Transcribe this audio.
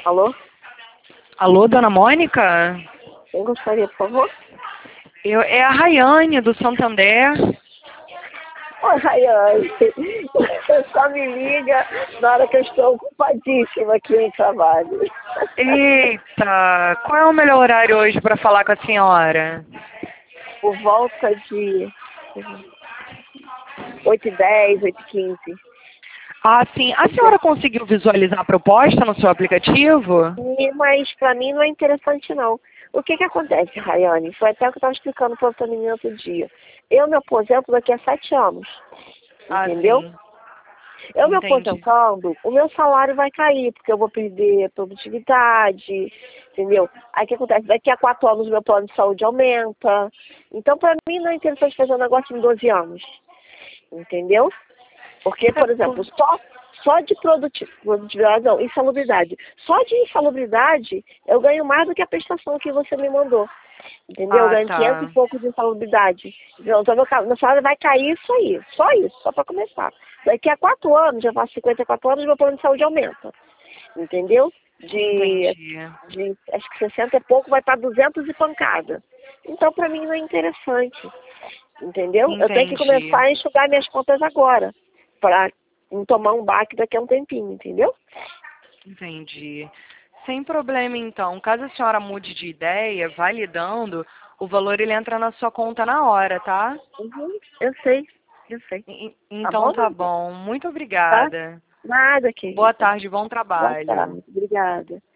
Alô? Alô, dona Mônica? Quem gostaria, por favor? É a Rayane, do Santander. Oi, Rayane. Você só me liga na hora que eu estou ocupadíssima aqui no trabalho. Eita, qual é o melhor horário hoje para falar com a senhora? Por volta de 8h10, 8h15. Ah, sim. A senhora conseguiu visualizar a proposta no seu aplicativo? Mas para mim não é interessante, não. O que acontece, Rayane? Foi até o que eu estava explicando para outra menina outro dia. Eu me aposento daqui a 7 anos. Ah, Entendeu? sim. Eu me Entendi. aposentando, o meu salário vai cair, porque eu vou perder produtividade, entendeu? Aí o que acontece? Daqui a 4 anos o meu plano de saúde aumenta. Então, para mim, não é interessante fazer um negócio em 12 anos. Entendeu? Porque, É por exemplo, por- só de produtividade, não, insalubridade. Só de insalubridade eu ganho mais do que a prestação que você me mandou. Entendeu? Eu Ah, ganho 500 e tá. pouco de insalubridade. Então, meu salário vai cair isso aí, só para começar. Daqui a 4 anos, já faço 54 anos, meu plano de saúde aumenta. Entendeu? Entendi. Acho que 60 e pouco vai para 200 e pancada. Então, para mim, não é interessante. Entendeu? Eu tenho que Entendi. começar a enxugar minhas contas agora, para não tomar um baque daqui a um tempinho, entendeu? Entendi. Sem problema, então. Caso a senhora mude de ideia, validando, o valor ele entra na sua conta na hora, tá? Uhum, eu sei, eu sei. Tá Então bom, tá Nadia? bom. Muito Tá? obrigada. Nada, Boa querida. tarde, bom Boa trabalho. tarde. Obrigada.